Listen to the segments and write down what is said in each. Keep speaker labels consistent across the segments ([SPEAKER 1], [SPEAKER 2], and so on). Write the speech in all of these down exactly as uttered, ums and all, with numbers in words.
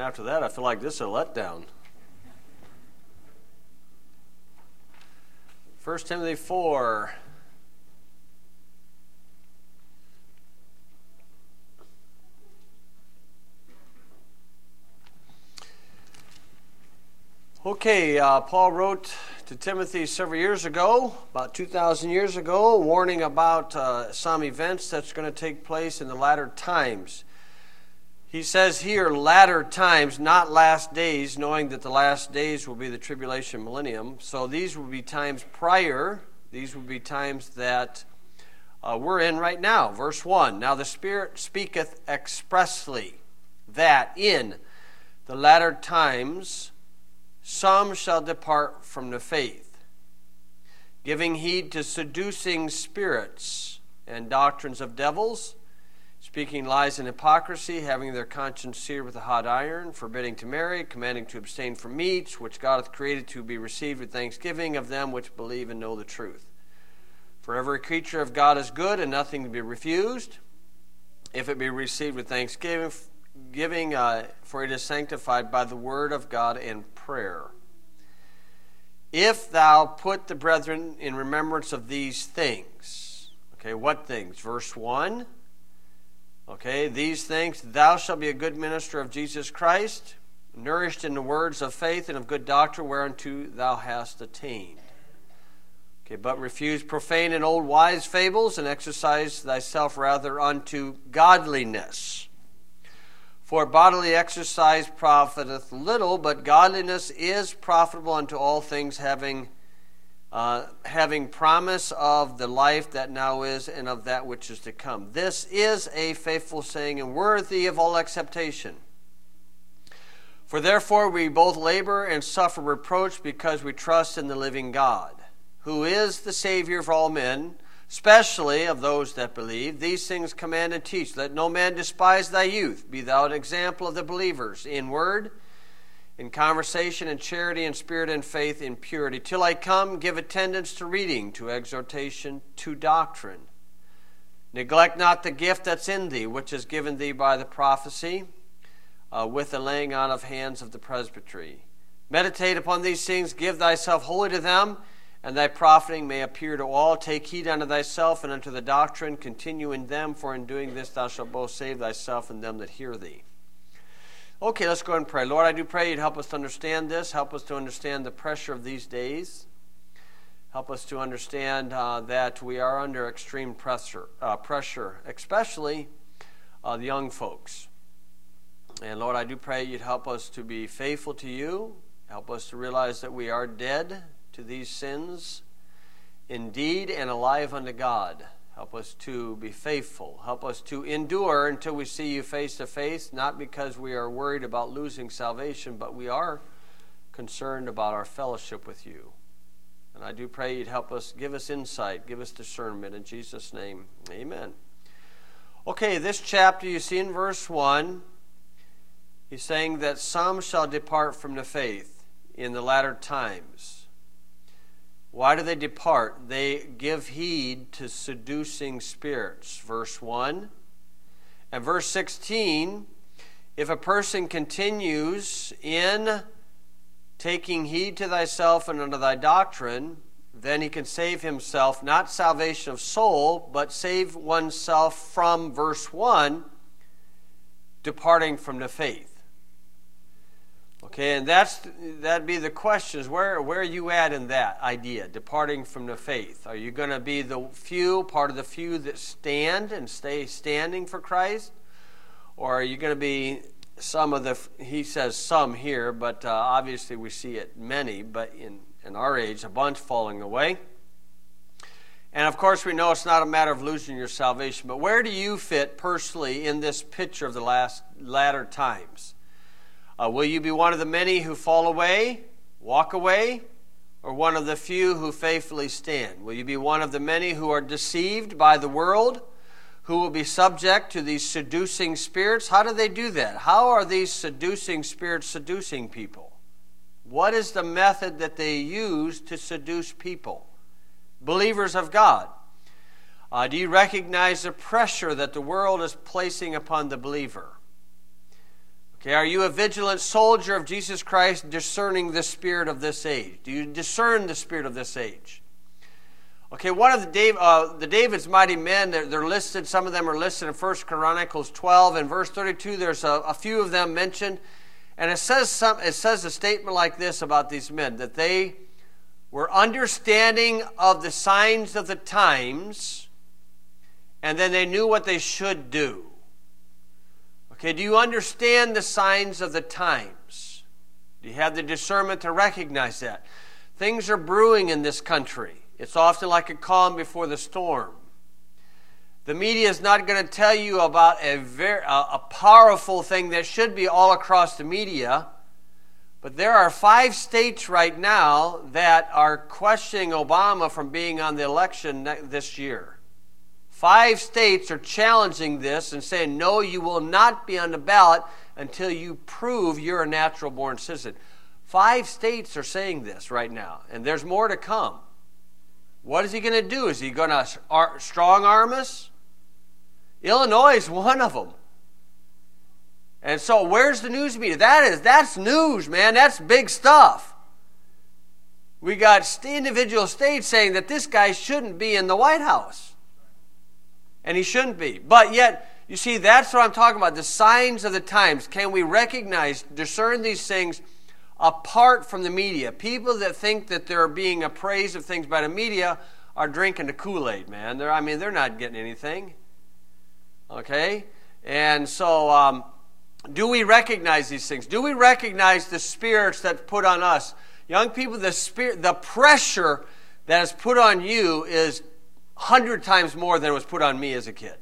[SPEAKER 1] after that, I feel like this is a letdown. First Timothy four. Okay, uh, Paul wrote to Timothy several years ago, about two thousand years ago, warning about uh, some events that's going to take place in the latter times. He says here, latter times, not last days, knowing that the last days will be the tribulation millennium. So these will be times prior. These will be times that uh, we're in right now. Verse one, now the Spirit speaketh expressly that in the latter times some shall depart from the faith, giving heed to seducing spirits and doctrines of devils, speaking lies and hypocrisy, having their conscience seared with a hot iron, forbidding to marry, commanding to abstain from meats, which God hath created to be received with thanksgiving of them which believe and know the truth. For every creature of God is good, and nothing to be refused, if it be received with thanksgiving, giving, uh, for it is sanctified by the word of God and prayer. If thou put the brethren in remembrance of these things. Okay, what things? Verse one. Okay, these things, thou shalt be a good minister of Jesus Christ, nourished in the words of faith and of good doctrine whereunto thou hast attained. Okay, but refuse profane and old wise fables, and exercise thyself rather unto godliness. For bodily exercise profiteth little, but godliness is profitable unto all things, having uh, having promise of the life that now is and of that which is to come. This is a faithful saying and worthy of all acceptation. For therefore we both labor and suffer reproach, because we trust in the living God, who is the Savior of all men, especially of those that believe. These things command and teach. Let no man despise thy youth. Be thou an example of the believers in word, in conversation, in charity, in spirit, in faith, in purity. Till I come, give attendance to reading, to exhortation, to doctrine. Neglect not the gift that's in thee, which is given thee by the prophecy, uh, with the laying on of hands of the presbytery. Meditate upon these things, give thyself wholly to them, and thy profiting may appear to all. Take heed unto thyself and unto the doctrine. Continue in them, for in doing this thou shalt both save thyself and them that hear thee. Okay, let's go ahead and pray. Lord, I do pray you'd help us to understand this. Help us to understand the pressure of these days. Help us to understand uh, that we are under extreme pressure, uh, pressure especially uh, the young folks. And Lord, I do pray you'd help us to be faithful to you. Help us to realize that we are dead to these sins, indeed, and alive unto God. Help us to be faithful. Help us to endure until we see you face to face, not because we are worried about losing salvation, but we are concerned about our fellowship with you. And I do pray you'd help us, give us insight, give us discernment. In Jesus' name, amen. Okay, this chapter you see in verse one, he's saying that some shall depart from the faith in the latter times. Why do they depart? They give heed to seducing spirits, verse one. And verse sixteen, if a person continues in taking heed to thyself and unto thy doctrine, then he can save himself, not salvation of soul, but save oneself from, verse one, departing from the faith. Okay, and that's that'd be the question, is where, where are you at in that idea, departing from the faith? Are you going to be the few, part of the few that stand and stay standing for Christ? Or are you going to be some of the, he says some here, but uh, obviously we see it many, but in, in our age, a bunch falling away. And of course we know it's not a matter of losing your salvation, but where do you fit personally in this picture of the last latter times? Uh, will you be one of the many who fall away, walk away, or one of the few who faithfully stand? Will you be one of the many who are deceived by the world, who will be subject to these seducing spirits? How do they do that? How are these seducing spirits seducing people? What is the method that they use to seduce people, believers of God? Uh, do you recognize the pressure that the world is placing upon the believer? Okay, are you a vigilant soldier of Jesus Christ, discerning the spirit of this age? Do you discern the spirit of this age? Okay, one of the, Dave, uh, the David's mighty men, they're, they're listed, some of them are listed in First Chronicles twelve. In verse thirty-two, there's a, a few of them mentioned. And it says, some, it says a statement like this about these men, that they were understanding of the signs of the times, and then they knew what they should do. Okay, do you understand the signs of the times? Do you have the discernment to recognize that? Things are brewing in this country. It's often like a calm before the storm. The media is not going to tell you about a, very, a, a powerful thing that should be all across the media, but there are five states right now that are questioning Obama from being on the election this year. Five states are challenging this and saying, no, you will not be on the ballot until you prove you're a natural-born citizen. Five states are saying this right now, and there's more to come. What is he going to do? Is he going to strong-arm us? Illinois is one of them. And so where's the news media? That is, that's news, man. That's big stuff. We got individual states saying that this guy shouldn't be in the White House. And he shouldn't be. But yet, you see, that's what I'm talking about. The signs of the times. Can we recognize, discern these things apart from the media? People that think that they're being appraised of things by the media are drinking the Kool-Aid, man. They're, I mean, they're not getting anything. Okay? And so, um, do we recognize these things? Do we recognize the spirits that put on us? Young people, the spirit, the pressure that is put on you is a hundred times more than was put on me as a kid.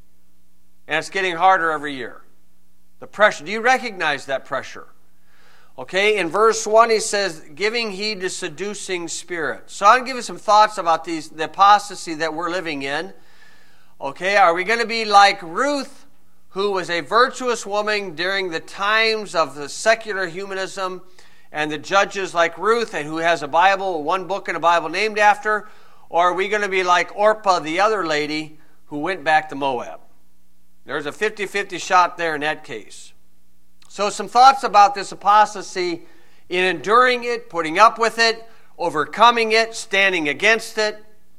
[SPEAKER 1] And it's getting harder every year. The pressure. Do you recognize that pressure? Okay, in verse one he says, giving heed to seducing spirits. So I'm going to give you some thoughts about these, the apostasy that we're living in. Okay, are we going to be like Ruth, who was a virtuous woman during the times of the secular humanism, and the judges like Ruth, and who has a Bible, one book in a Bible named after? Or are we going to be like Orpah, the other lady, who went back to Moab? There's a fifty-fifty shot there in that case. So some thoughts about this apostasy in enduring it, putting up with it, overcoming it, standing against it.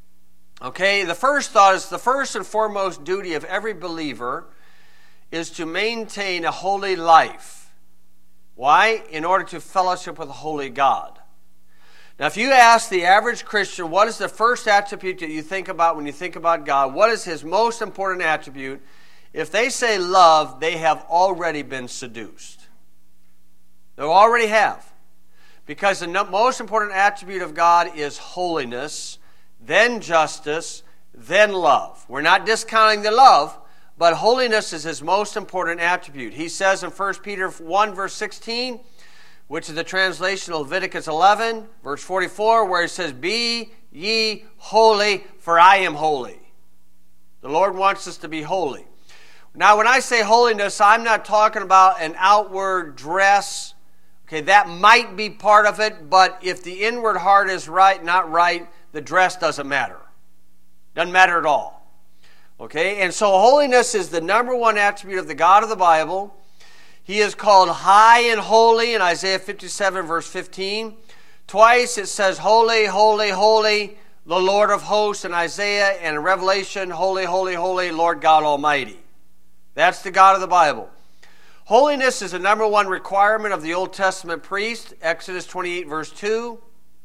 [SPEAKER 1] Okay, the first thought is the first and foremost duty of every believer is to maintain a holy life. Why? In order to fellowship with a holy God. Now, if you ask the average Christian, what is the first attribute that you think about when you think about God? What is his most important attribute? If they say love, they have already been seduced. They already have. Because the most important attribute of God is holiness, then justice, then love. We're not discounting the love, but holiness is his most important attribute. He says in First Peter one, verse sixteen, which is the translation of Leviticus eleven, verse forty-four, where he says, be ye holy, for I am holy. The Lord wants us to be holy. Now, when I say holiness, I'm not talking about an outward dress. Okay, that might be part of it, but if the inward heart is right, not right, the dress doesn't matter. Doesn't matter at all. Okay, and so holiness is the number one attribute of the God of the Bible. He is called high and holy in Isaiah fifty-seven, verse fifteen. Twice it says, holy, holy, holy, the Lord of hosts in Isaiah, and in Revelation, holy, holy, holy, Lord God Almighty. That's the God of the Bible. Holiness is the number one requirement of the Old Testament priest, Exodus twenty-eight, verse two.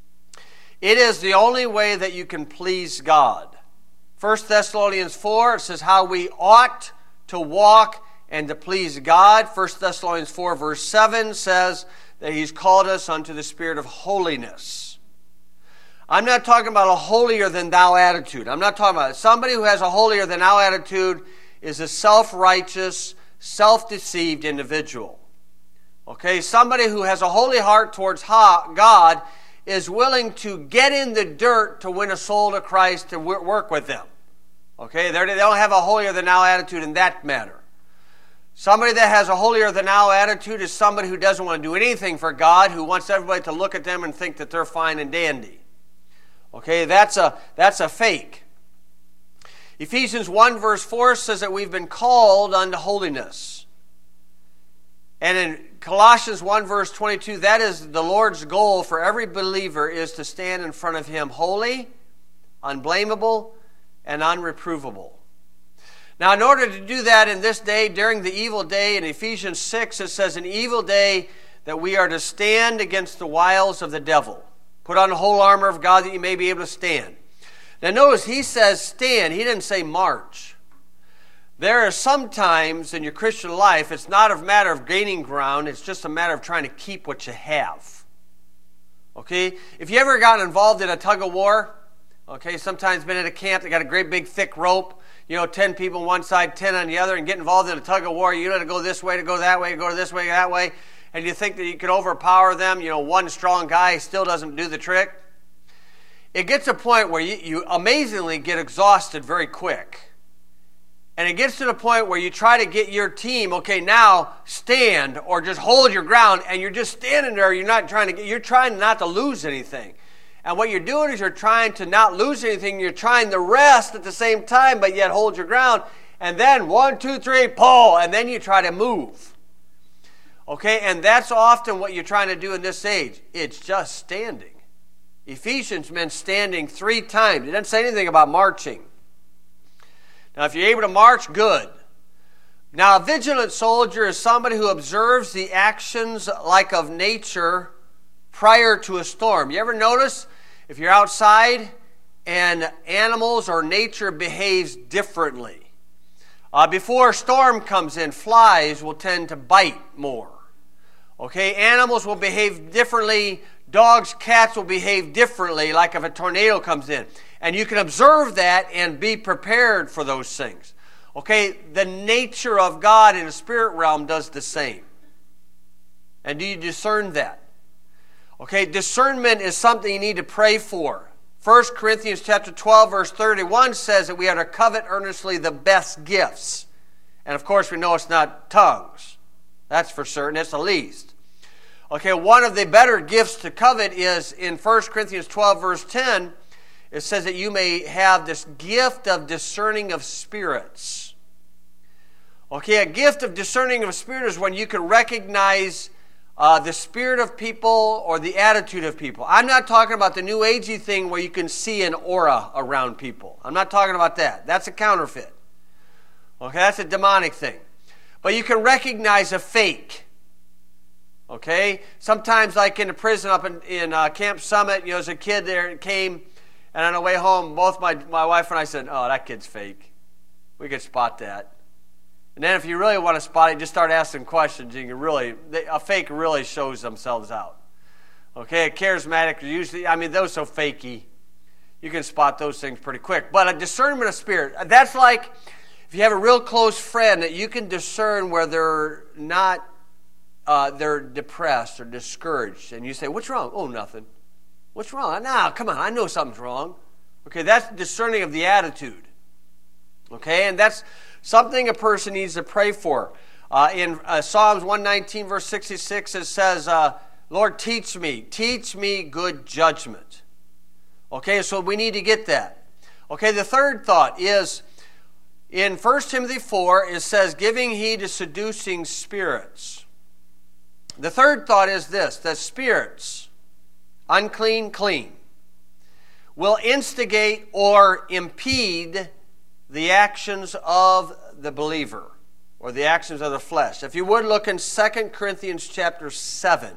[SPEAKER 1] It is the only way that you can please God. First Thessalonians four, it says how we ought to walk and to please God. First Thessalonians four, verse seven says that he's called us unto the spirit of holiness. I'm not talking about a holier-than-thou attitude. I'm not talking about it. Somebody who has a holier-than-thou attitude is a self-righteous, self-deceived individual. Okay, somebody who has a holy heart towards God is willing to get in the dirt to win a soul to Christ to work with them. Okay, they don't have a holier-than-thou attitude in that matter. Somebody that has a holier-than-thou attitude is somebody who doesn't want to do anything for God, who wants everybody to look at them and think that they're fine and dandy. Okay, that's a, that's a fake. Ephesians one, verse four says that we've been called unto holiness. And in Colossians one verse twenty-two, that is the Lord's goal for every believer, is to stand in front of Him holy, unblameable, and unreprovable. Now, in order to do that in this day, during the evil day, in Ephesians six, it says, an evil day, that we are to stand against the wiles of the devil. Put on the whole armor of God that you may be able to stand. Now notice, he says stand. He didn't say march. There are some times in your Christian life, it's not a matter of gaining ground. It's just a matter of trying to keep what you have. Okay? If you ever gotten involved in a tug of war, okay, sometimes been at a camp, they got a great big thick rope, you know, ten people on one side, ten on the other, and get involved in a tug of war. You know to go this way, to go that way, to go this way, that way, and you think that you can overpower them. You know, one strong guy still doesn't do the trick. It gets to a point where you, you amazingly get exhausted very quick. And it gets to the point where you try to get your team, okay, now stand or just hold your ground, and you're just standing there. You're not trying to get, you're trying not to lose anything. And what you're doing is you're trying to not lose anything. You're trying to rest at the same time, but yet hold your ground. And then one, two, three, pull, and then you try to move. Okay, and that's often what you're trying to do in this age. It's just standing. Ephesians meant standing three times. It doesn't say anything about marching. Now, if you're able to march, good. Now, a vigilant soldier is somebody who observes the actions like of nature prior to a storm. You ever notice if you're outside and animals or nature behaves differently? Uh, before a storm comes in, flies will tend to bite more. Okay, animals will behave differently. Dogs, cats will behave differently, like if a tornado comes in. And you can observe that and be prepared for those things. Okay, the nature of God in the spirit realm does the same. And do you discern that? Okay, discernment is something you need to pray for. First Corinthians chapter twelve, verse thirty-one says that we are to covet earnestly the best gifts. And of course we know it's not tongues. That's for certain, it's the least. Okay, one of the better gifts to covet is in First Corinthians twelve, verse ten, it says that you may have this gift of discerning of spirits. Okay, a gift of discerning of spirits is when you can recognize uh, the spirit of people or the attitude of people. I'm not talking about the new agey thing where you can see an aura around people. I'm not talking about that. That's a counterfeit. Okay, that's a demonic thing. But you can recognize a fake. Okay, sometimes like in the prison up in, in uh, Camp Summit, you know, as a kid there came, and on the way home, both my, my wife and I said, oh, that kid's fake. We could spot that. And then if you really want to spot it, just start asking questions. You can really, they, a fake really shows themselves out. Okay, a charismatic, usually, I mean, those so fakey. You can spot those things pretty quick. But a discernment of spirit, that's like if you have a real close friend that you can discern where they're not, uh, they're depressed or discouraged. And you say, what's wrong? Oh, nothing. What's wrong? Nah, come on, I know something's wrong. Okay, that's discerning of the attitude. Okay, and that's something a person needs to pray for. Uh, in uh, Psalms one nineteen, verse sixty-six, it says, uh, Lord, teach me, teach me good judgment. Okay, so we need to get that. Okay, the third thought is, in First Timothy four, it says, giving heed to seducing spirits. The third thought is this, that spirits, unclean, clean, will instigate or impede the actions of the believer or the actions of the flesh. If you would look in Second Corinthians chapter seven.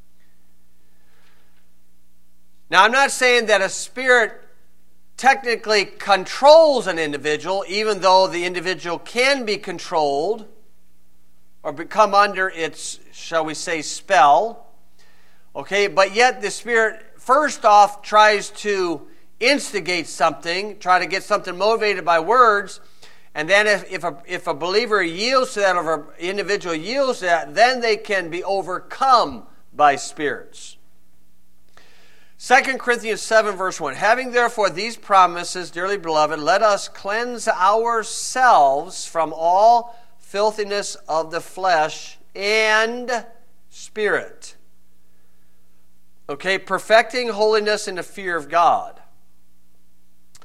[SPEAKER 1] Now, I'm not saying that a spirit technically controls an individual, even though the individual can be controlled or become under its, shall we say, spell. Okay, but yet the spirit first off tries to instigate something, try to get something motivated by words, and then if, if, a, if a believer yields to that, or an individual yields to that, then they can be overcome by spirits. Second Corinthians seven, verse one, having therefore these promises, dearly beloved, let us cleanse ourselves from all filthiness of the flesh and spirit. Okay, perfecting holiness in the fear of God.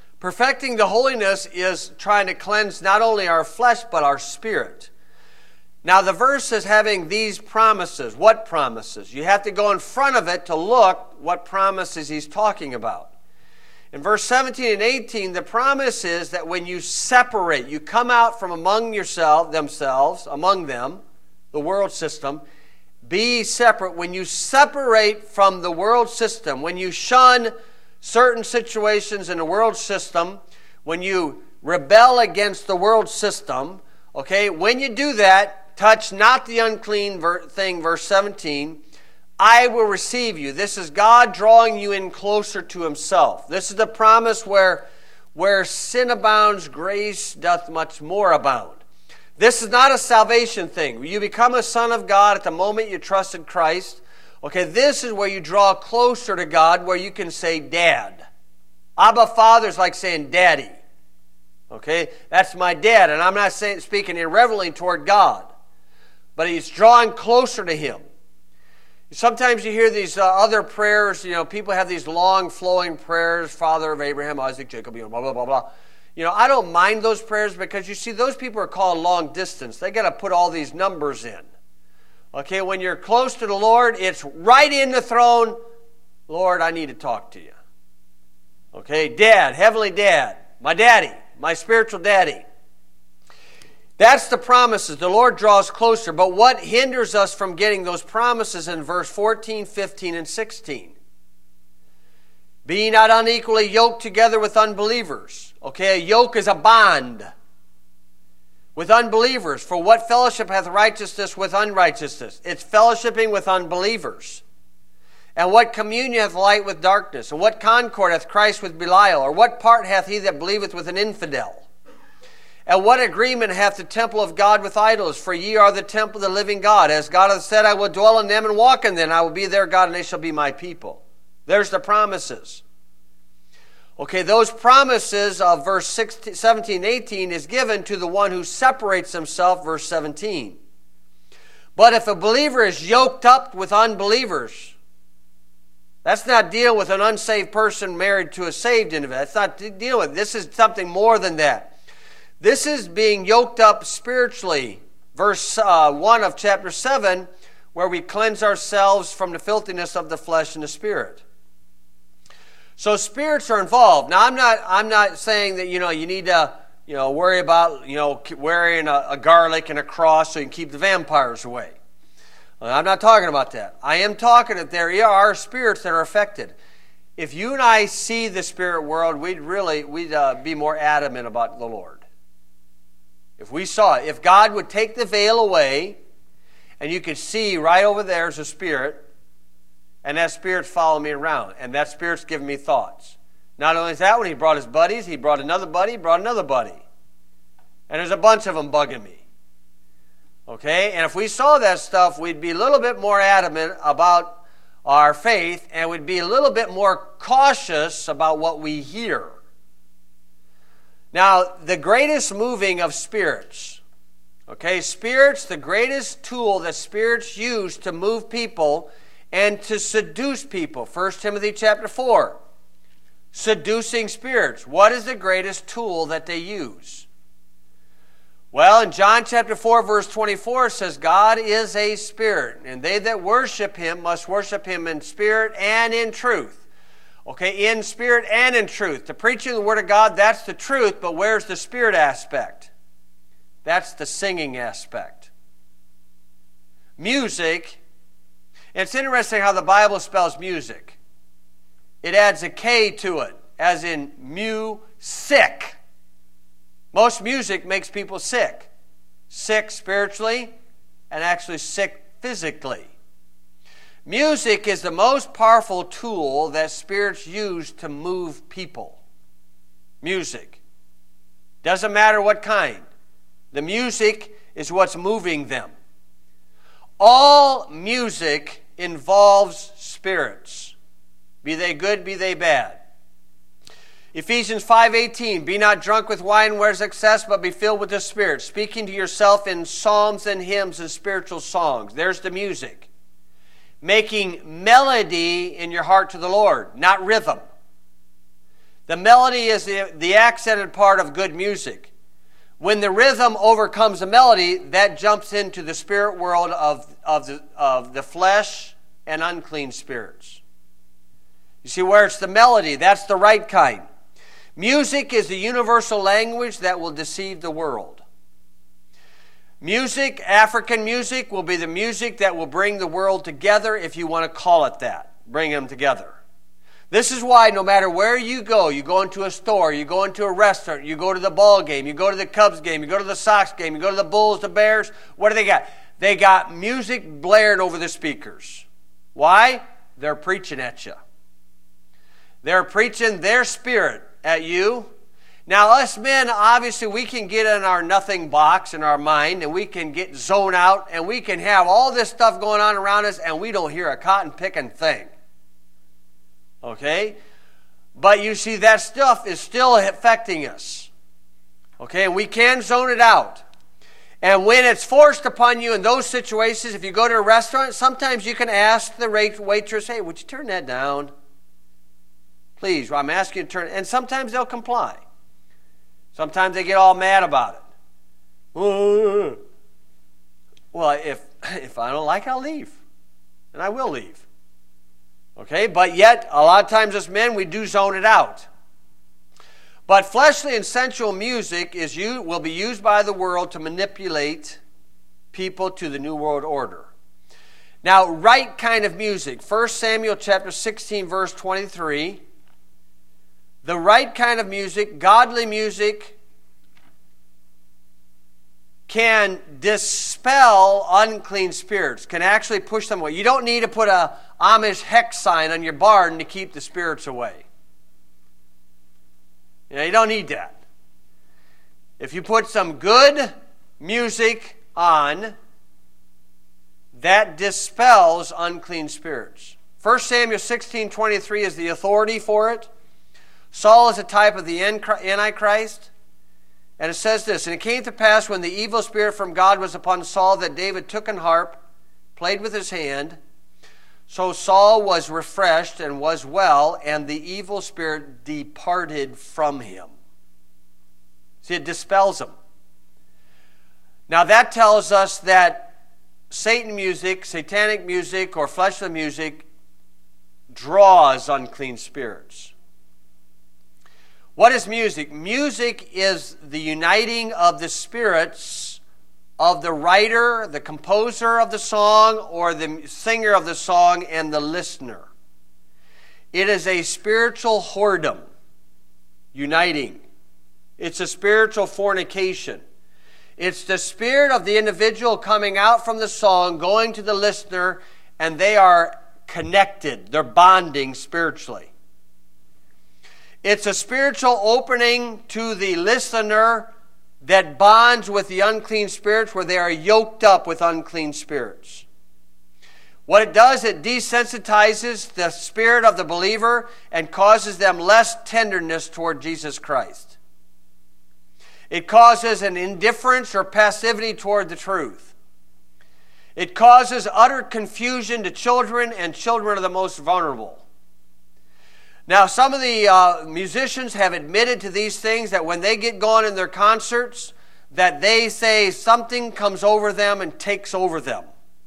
[SPEAKER 1] Perfecting the holiness is trying to cleanse not only our flesh, but our spirit. Now the verse is having these promises. What promises? You have to go in front of it to look what promises he's talking about. In verse seventeen and eighteen, the promise is that when you separate, you come out from among yourself, themselves, among them, the world system, be separate. When you separate from the world system, when you shun certain situations in the world system, when you rebel against the world system, okay, when you do that, touch not the unclean thing, verse seventeen, I will receive you. This is God drawing you in closer to himself. This is the promise where, where sin abounds, grace doth much more abound. This is not a salvation thing. You become a son of God at the moment you trusted Christ. Okay, this is where you draw closer to God, where you can say, Dad. Abba Father is like saying, Daddy. Okay, that's my dad, and I'm not saying speaking irreverently toward God, but he's drawing closer to him. Sometimes you hear these uh, other prayers, you know, people have these long flowing prayers, Father of Abraham, Isaac, Jacob, you know, blah, blah, blah, blah. You know, I don't mind those prayers because you see, those people are called long distance. They got to put all these numbers in. Okay, when you're close to the Lord, it's right in the throne. Lord, I need to talk to you. Okay, Dad, Heavenly Dad, my daddy, my spiritual daddy. That's the promises. The Lord draws closer. But what hinders us from getting those promises in verse fourteen, fifteen, and sixteen? Be ye not unequally yoked together with unbelievers. Okay, a yoke is a bond with unbelievers. For what fellowship hath righteousness with unrighteousness? It's fellowshipping with unbelievers. And what communion hath light with darkness? And what concord hath Christ with Belial? Or what part hath he that believeth with an infidel? And what agreement hath the temple of God with idols? For ye are the temple of the living God. As God hath said, I will dwell in them and walk in them. I will be their God, and they shall be my people. There's the promises. Okay, those promises of verse sixteen, seventeen, eighteen is given to the one who separates himself, verse seventeen. But if a believer is yoked up with unbelievers, that's not dealing with an unsaved person married to a saved individual. That's not dealing with. This is something more than that. This is being yoked up spiritually. Verse uh, one of chapter seven, where we cleanse ourselves from the filthiness of the flesh and the spirit. So spirits are involved. Now, I'm not I'm not saying that, you know, you need to, you know, worry about, you know, wearing a, a garlic and a cross so you can keep the vampires away. I'm not talking about that. I am talking that there are spirits that are affected. If you and I see the spirit world, we'd really we'd uh, be more adamant about the Lord. If we saw it, if God would take the veil away, and you could see right over there is a spirit, and that spirit's following me around, and that spirit's giving me thoughts. Not only is that, when he brought his buddies, he brought another buddy, he brought another buddy. And there's a bunch of them bugging me. Okay? And if we saw that stuff, we'd be a little bit more adamant about our faith, and we'd be a little bit more cautious about what we hear. Now, the greatest moving of spirits, okay, spirits, the greatest tool that spirits use to move people and to seduce people. First Timothy chapter four, seducing spirits. What is the greatest tool that they use? Well, in John chapter four, verse twenty-four, it says, God is a spirit, and they that worship him must worship him in spirit and in truth. Okay, in spirit and in truth. The preaching of the Word of God, that's the truth, but where's the spirit aspect? That's the singing aspect. Music, and it's interesting how the Bible spells music. It adds a K to it, as in mu-sick. Most music makes people sick. Sick spiritually, and actually sick physically. Music is the most powerful tool that spirits use to move people. Music. Doesn't matter what kind. The music is what's moving them. All music involves spirits. Be they good, be they bad. Ephesians five eighteen, be not drunk with wine where is excess, but be filled with the Spirit, speaking to yourself in psalms and hymns and spiritual songs. There's the music. Making melody in your heart to the Lord, not rhythm. The melody is the, the accented part of good music. When the rhythm overcomes the melody, that jumps into the spirit world of, of, the, of the flesh and unclean spirits. You see, where it's the melody, that's the right kind. Music is the universal language that will deceive the world. Music, African music, will be the music that will bring the world together, if you want to call it that. Bring them together. This is why no matter where you go, you go into a store, you go into a restaurant, you go to the ball game, you go to the Cubs game, you go to the Sox game, you go to the Bulls, the Bears, what do they got? They got music blaring over the speakers. Why? They're preaching at you. They're preaching their spirit at you. Now, us men, obviously, we can get in our nothing box in our mind, and we can get zoned out, and we can have all this stuff going on around us, and we don't hear a cotton-picking thing. Okay? But you see, that stuff is still affecting us. Okay? And we can zone it out. And when it's forced upon you in those situations, if you go to a restaurant, sometimes you can ask the waitress, hey, would you turn that down? Please, I'm asking you to turn it. And sometimes they'll comply. Sometimes they get all mad about it. Well, if, if I don't like it, I'll leave. And I will leave. Okay, but yet, a lot of times as men, we do zone it out. But fleshly and sensual music is you will be used by the world to manipulate people to the New World Order. Now, right kind of music. First Samuel chapter sixteen, verse twenty-three. The right kind of music, godly music, can dispel unclean spirits, can actually push them away. You don't need to put a Amish hex sign on your barn to keep the spirits away. You know, you don't need that. If you put some good music on, that dispels unclean spirits. First Samuel sixteen twenty-three is the authority for it. Saul is a type of the Antichrist. And it says this, and it came to pass when the evil spirit from God was upon Saul that David took an harp, played with his hand. So Saul was refreshed and was well, and the evil spirit departed from him. See, it dispels him. Now that tells us that Satan music, satanic music, or fleshly music draws unclean spirits. What is music? Music is the uniting of the spirits of the writer, the composer of the song, or the singer of the song, and the listener. It is a spiritual whoredom, uniting. It's a spiritual fornication. It's the spirit of the individual coming out from the song, going to the listener, and they are connected. They're bonding spiritually. It's a spiritual opening to the listener that bonds with the unclean spirits, where they are yoked up with unclean spirits. What it does, it desensitizes the spirit of the believer and causes them less tenderness toward Jesus Christ. It causes an indifference or passivity toward the truth. It causes utter confusion to children, and children are the most vulnerable. Now, some of the uh, musicians have admitted to these things, that when they get going in their concerts, that they say something comes over them and takes over them.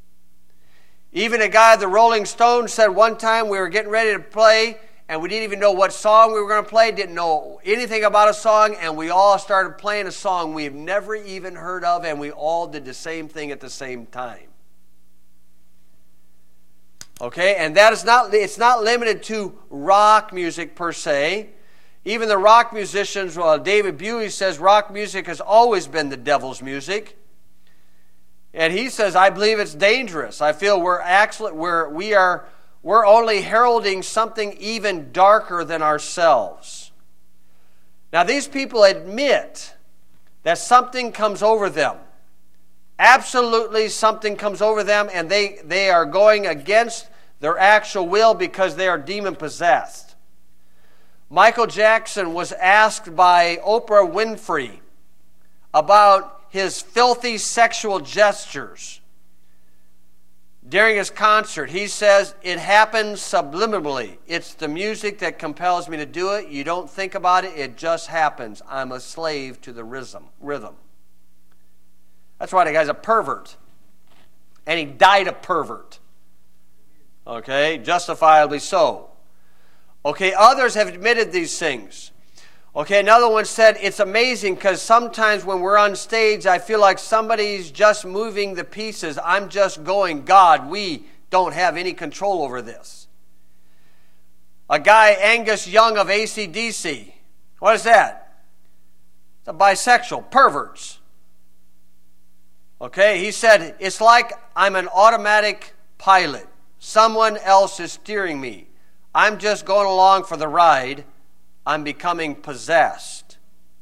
[SPEAKER 1] Even a guy at the Rolling Stones said one time we were getting ready to play, and we didn't even know what song we were going to play, didn't know anything about a song, and we all started playing a song we've never even heard of, and we all did the same thing at the same time. Okay, and that is not, it's not limited to rock music per se. Even the rock musicians, well, David Bowie says rock music has always been the devil's music. And he says, I believe it's dangerous. I feel we're actually, we're, we are, we're only heralding something even darker than ourselves. Now, these people admit that something comes over them. Absolutely something comes over them, and they, they are going against their actual will because they are demon-possessed. Michael Jackson was asked by Oprah Winfrey about his filthy sexual gestures during his concert. He says, it happens subliminally. It's the music that compels me to do it. You don't think about it. It just happens. I'm a slave to the rhythm. rhythm. That's why the guy's a pervert. And he died a pervert. Okay, justifiably so. Okay, others have admitted these things. Okay, another one said, it's amazing because sometimes when we're on stage, I feel like somebody's just moving the pieces. I'm just going, God, we don't have any control over this. A guy, Angus Young of A C D C. What is that? It's a bisexual, perverts. Okay, he said, it's like I'm an automatic pilot. Someone else is steering me. I'm just going along for the ride. I'm becoming possessed.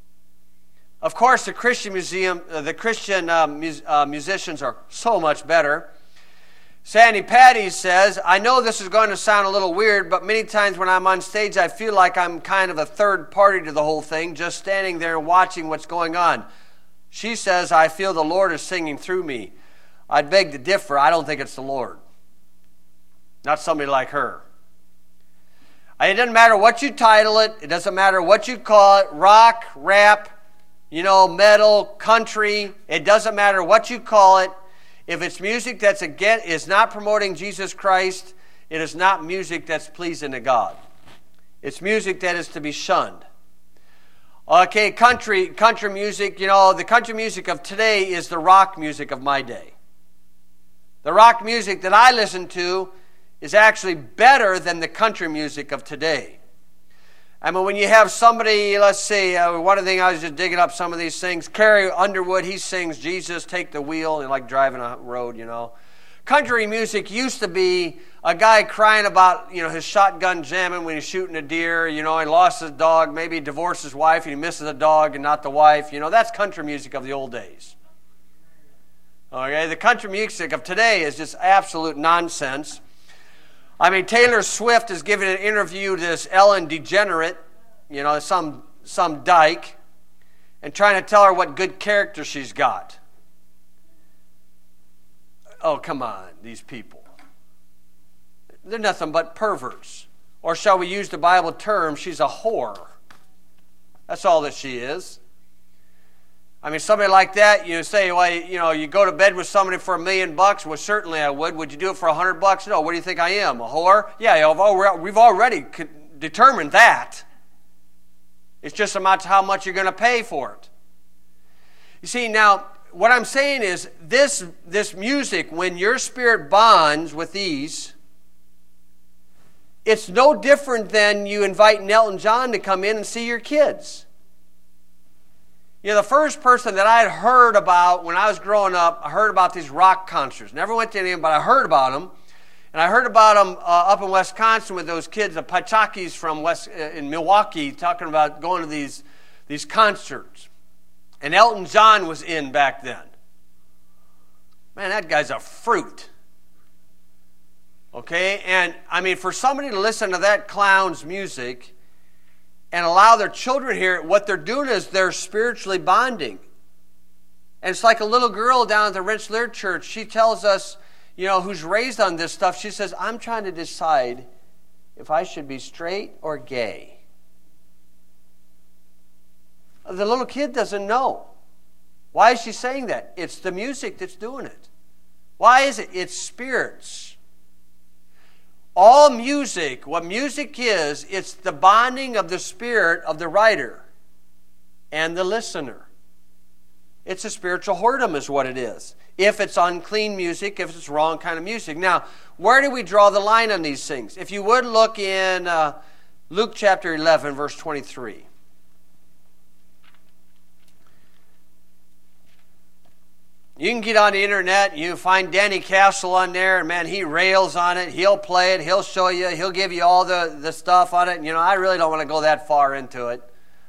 [SPEAKER 1] Of course, the Christian museum, uh, the Christian uh, mus- uh, musicians are so much better. Sandy Patty says, I know this is going to sound a little weird, but many times when I'm on stage, I feel like I'm kind of a third party to the whole thing, just standing there and watching what's going on. She says, I feel the Lord is singing through me. I'd beg to differ. I don't think it's the Lord. Not somebody like her. It doesn't matter what you title it. It doesn't matter what you call it. Rock, rap, you know, metal, country. It doesn't matter what you call it. If it's music that's again is not promoting Jesus Christ, it is not music that's pleasing to God. It's music that is to be shunned. Okay, country, country music, you know, the country music of today is the rock music of my day. The rock music that I listen to is actually better than the country music of today. I mean, when you have somebody, let's see, uh, one thing I was just digging up some of these things. Carrie Underwood, he sings Jesus, Take the Wheel, and like driving a road, you know. Country music used to be a guy crying about, you know, his shotgun jamming when he's shooting a deer, you know, he lost his dog, maybe he divorced his wife and he misses the dog and not the wife. You know, that's country music of the old days. Okay, the country music of today is just absolute nonsense. I mean, Taylor Swift is giving an interview to this Ellen DeGenerate, you know, some some dyke, and trying to tell her what good character she's got. Oh, come on, these people. They're nothing but perverts. Or shall we use the Bible term, she's a whore. That's all that she is. I mean, somebody like that, you say, well, you know, you go to bed with somebody for a million bucks. Well, certainly I would. Would you do it for a hundred bucks? No. What do you think I am, a whore? Yeah, we've already determined that. It's just about how much you're going to pay for it. You see, now, what I'm saying is this, this music, when your spirit bonds with these, it's no different than you inviting Elton John to come in and see your kids. You know, the first person that I had heard about when I was growing up, I heard about these rock concerts. Never went to any of them, but I heard about them. And I heard about them uh, up in Wisconsin with those kids, the Pachakis from West, uh, in Milwaukee, talking about going to these, these concerts. And Elton John was in back then. Man, that guy's a fruit. Okay? And, I mean, for somebody to listen to that clown's music and allow their children to hear it, what they're doing is they're spiritually bonding. And it's like a little girl down at the Rensselaer Church. She tells us, you know, who's raised on this stuff. She says, I'm trying to decide if I should be straight or gay. The little kid doesn't know. Why is she saying that? It's the music that's doing it. Why is it? It's spirits. All music, what music is, it's the bonding of the spirit of the writer and the listener. It's a spiritual whoredom is what it is. If it's unclean music, if it's wrong kind of music. Now, where do we draw the line on these things? If you would look in uh, Luke chapter eleven, verse twenty-three. You can get on the internet, you find Danny Castle on there, and man, he rails on it. He'll play it, he'll show you, he'll give you all the, the stuff on it. And, you know, I really don't want to go that far into it.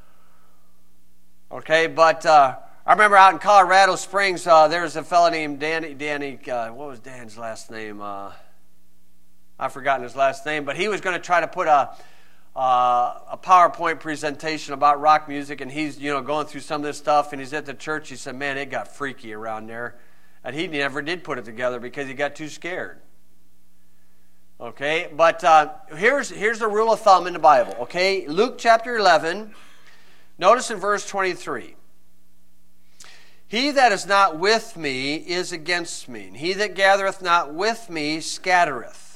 [SPEAKER 1] Okay, but uh, I remember out in Colorado Springs, uh, there was a fellow named Danny, Danny uh, what was Dan's last name? Uh, I've forgotten his last name, but he was going to try to put a, uh, a PowerPoint presentation about rock music, and he's, you know, going through some of this stuff, and he's at the church. He said, man, it got freaky around there. And he never did put it together because he got too scared. Okay, but uh, here's, here's the rule of thumb in the Bible, okay? Luke chapter eleven, notice in verse twenty-three. He that is not with me is against me, and he that gathereth not with me scattereth.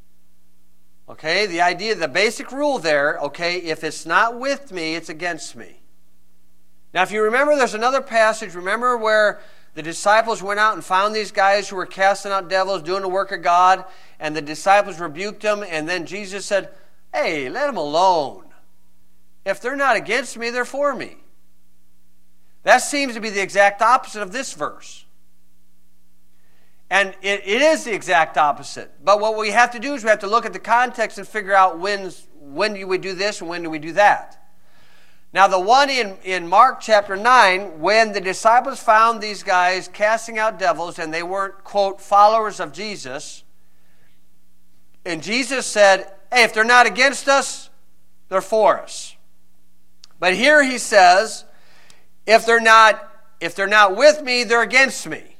[SPEAKER 1] Okay, the idea, the basic rule there, okay, if it's not with me, it's against me. Now, if you remember, there's another passage, remember where the disciples went out and found these guys who were casting out devils, doing the work of God, and the disciples rebuked them, and then Jesus said, hey, let them alone. If they're not against me, they're for me. That seems to be the exact opposite of this verse. And it, it is the exact opposite. But what we have to do is we have to look at the context and figure out when, when do we do this and when do we do that. Now, the one in, in Mark chapter nine, when the disciples found these guys casting out devils and they weren't, quote, followers of Jesus, and Jesus said, hey, if they're not against us, they're for us. But here he says, if they're not, if they're not with me, they're against me.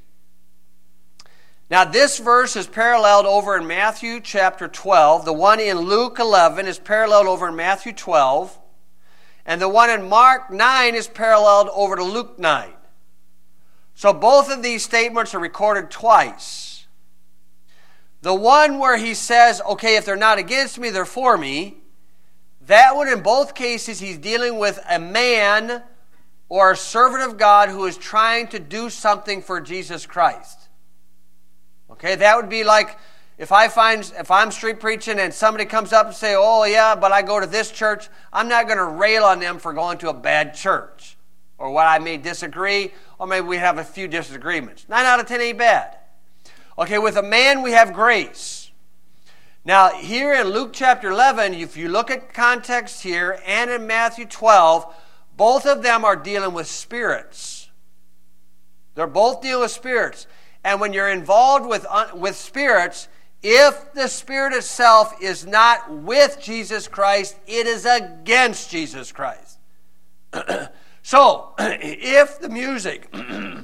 [SPEAKER 1] Now, this verse is paralleled over in Matthew chapter twelve. The one in Luke eleven is paralleled over in Matthew twelve. And the one in Mark nine is paralleled over to Luke nine. So both of these statements are recorded twice. The one where he says, okay, if they're not against me, they're for me. That one, in both cases, he's dealing with a man or a servant of God who is trying to do something for Jesus Christ. Okay, that would be like if I find, if I'm street preaching and somebody comes up and say, oh yeah, but I go to this church, I'm not going to rail on them for going to a bad church. Or what I may disagree, or maybe we have a few disagreements. Nine out of ten ain't bad. Okay, with a man we have grace. Now here in Luke chapter eleven, if you look at context here, and in Matthew twelve, both of them are dealing with spirits. They're both dealing with spirits. And when you're involved with, with spirits, if the spirit itself is not with Jesus Christ, it is against Jesus Christ. So, if the music,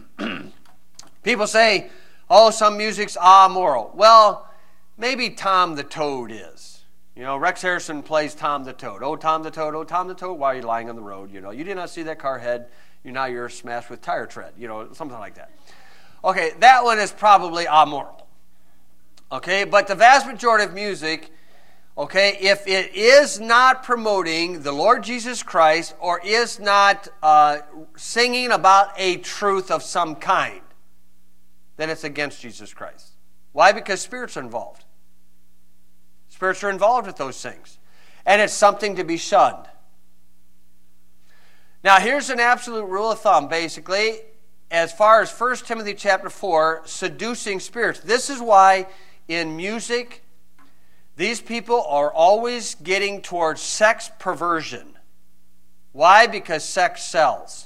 [SPEAKER 1] people say, oh, some music's amoral. Well, maybe Tom the Toad is. You know, Rex Harrison plays Tom the Toad. Oh, Tom the Toad, oh, Tom the Toad, why are you lying on the road? You know, you did not see that car head. You now you're smashed with tire tread. You know, something like that. Okay, that one is probably amoral. Okay, but the vast majority of music, okay, if it is not promoting the Lord Jesus Christ or is not uh, singing about a truth of some kind, then it's against Jesus Christ. Why? Because spirits are involved. Spirits are involved with those things. And it's something to be shunned. Now, here's an absolute rule of thumb, basically, as far as First Timothy chapter four, seducing spirits. This is why in music, these people are always getting towards sex perversion. Why? Because sex sells.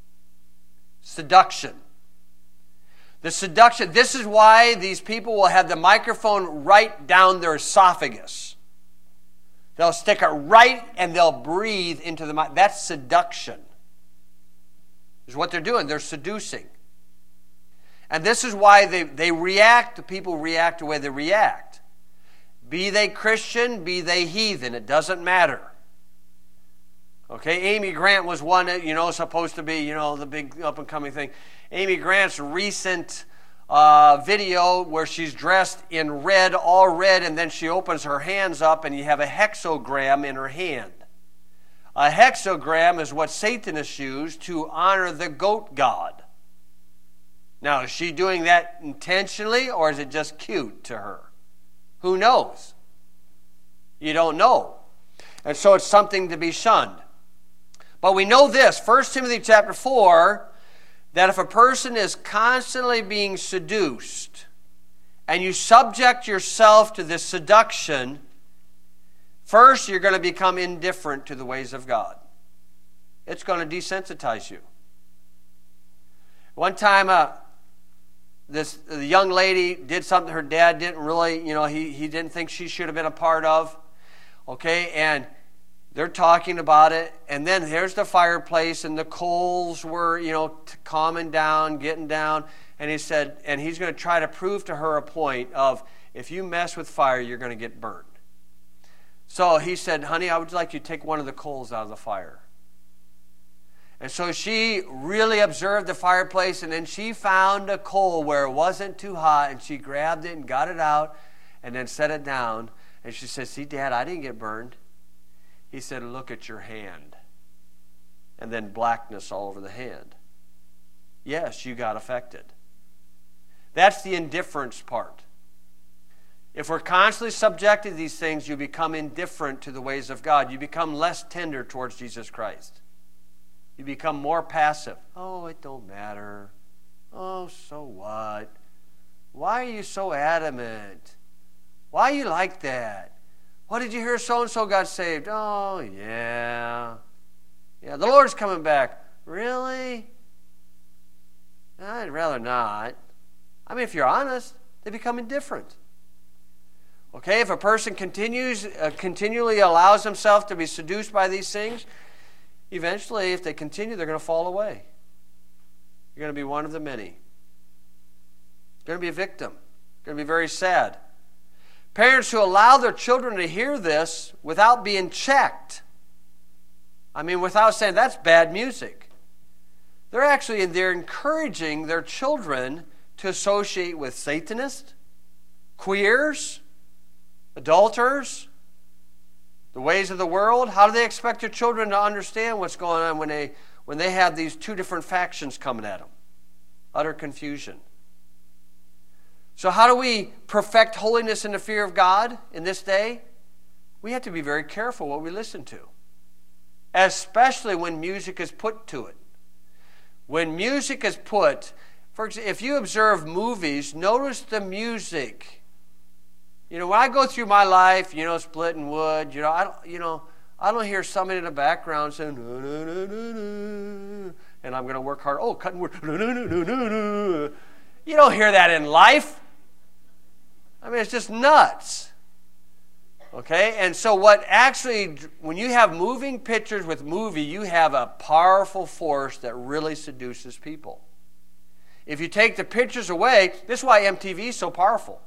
[SPEAKER 1] Seduction. The seduction, this is why these people will have the microphone right down their esophagus. They'll stick it right and they'll breathe into the mic. That's seduction. Is what they're doing. They're seducing. And this is why they, they react, the people react the way they react. Be they Christian, be they heathen, it doesn't matter. Okay, Amy Grant was one that, you know, supposed to be, you know, the big up-and-coming thing. Amy Grant's recent uh, video where she's dressed in red, all red, and then she opens her hands up and you have a hexagram in her hand. A hexagram is what Satanists use to honor the goat god. Now, is she doing that intentionally or is it just cute to her? Who knows? You don't know. And so it's something to be shunned. But we know this, First Timothy chapter four, that if a person is constantly being seduced and you subject yourself to this seduction, first, you're going to become indifferent to the ways of God. It's going to desensitize you. One time, uh, this the young lady did something her dad didn't really, you know, he, he didn't think she should have been a part of. Okay, and they're talking about it, and then here's the fireplace, and the coals were, you know, calming down, getting down, and he said, and he's going to try to prove to her a point of, if you mess with fire, you're going to get burned. So he said, honey, I would like you to take one of the coals out of the fire. And so she really observed the fireplace, and then she found a coal where it wasn't too hot, and she grabbed it and got it out and then set it down. And she said, see, Dad, I didn't get burned. He said, look at your hand. And then blackness all over the hand. Yes, you got affected. That's the indifference part. If we're constantly subjected to these things, you become indifferent to the ways of God. You become less tender towards Jesus Christ. You become more passive. Oh, it don't matter. Oh, so what? Why are you so adamant? Why are you like that? What did you hear so-and-so got saved? Oh, yeah. Yeah, the Lord's coming back. Really? I'd rather not. I mean, if you're honest, they become indifferent. Okay, if a person continues, uh, continually allows himself to be seduced by these things, eventually, if they continue, they're going to fall away. You're going to be one of the many. You're going to be a victim. You're going to be very sad. Parents who allow their children to hear this without being checked, I mean, without saying, that's bad music. They're actually, they're encouraging their children to associate with Satanists, queers, adulterers, the ways of the world. How do they expect their children to understand what's going on when they when they have these two different factions coming at them? Utter confusion. So how do we perfect holiness in the fear of God in this day? We have to be very careful what we listen to, especially when music is put to it. When music is put, for example, if you observe movies, notice the music. You know, when I go through my life, you know, splitting wood, you know, I don't, you know, I don't hear somebody in the background saying, no, no, no, no, no, and I'm going to work hard. Oh, cutting wood. No, no, no, no, no, no. You don't hear that in life. I mean, it's just nuts. Okay? And so what actually, when you have moving pictures with movie, you have a powerful force that really seduces people. If you take the pictures away, this is why M T V is so powerful.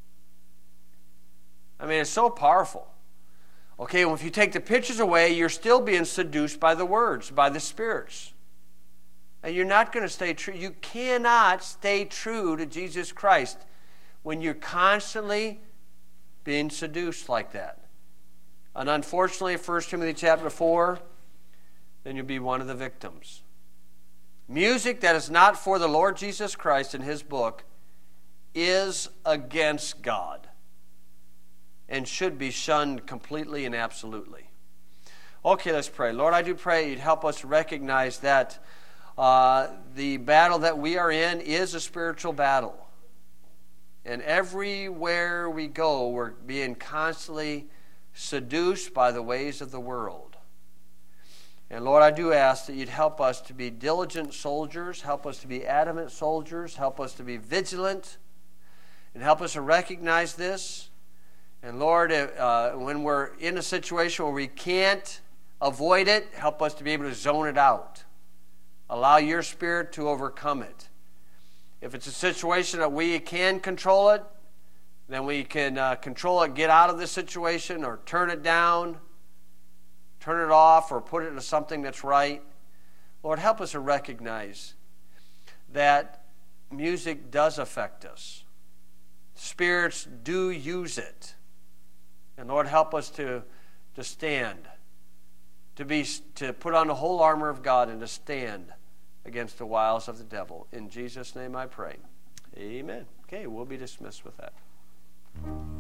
[SPEAKER 1] I mean, it's so powerful. Okay, well, if you take the pictures away, you're still being seduced by the words, by the spirits. And you're not going to stay true. You cannot stay true to Jesus Christ when you're constantly being seduced like that. And unfortunately, First Timothy chapter four, then you'll be one of the victims. Music that is not for the Lord Jesus Christ in his book is against God and should be shunned completely and absolutely. Okay, let's pray. Lord, I do pray you'd help us recognize that uh, the battle that we are in is a spiritual battle. And everywhere we go, we're being constantly seduced by the ways of the world. And Lord, I do ask that you'd help us to be diligent soldiers, help us to be adamant soldiers, help us to be vigilant, and help us to recognize this. And Lord, uh, when we're in a situation where we can't avoid it, help us to be able to zone it out. Allow your Spirit to overcome it. If it's a situation that we can control it, then we can uh, control it, get out of the situation, or turn it down, turn it off, or put it into something that's right. Lord, help us to recognize that music does affect us. Spirits do use it. And Lord, help us to, to stand, to be to put on the whole armor of God and to stand against the wiles of the devil. In Jesus' name I pray. Amen. Okay, we'll be dismissed with that.